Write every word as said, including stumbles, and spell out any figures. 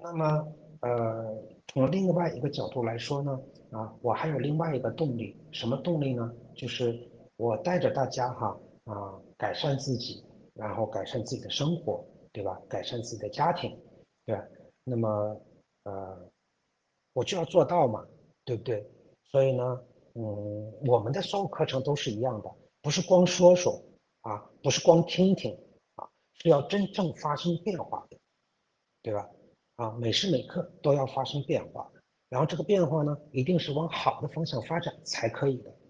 那么，呃，从另外一个角度来说呢，啊，我还有另外一个动力，什么动力呢？就是我带着大家哈，啊，改善自己，然后改善自己的生活，对吧？改善自己的家庭，对吧？那么，呃，我就要做到嘛，对不对？所以呢，嗯，我们的所有课程都是一样的，不是光说说啊，不是光听听啊，是要真正发生变化的。对吧？啊，每时每刻都要发生变化，然后这个变化呢，一定是往好的方向发展才可以的。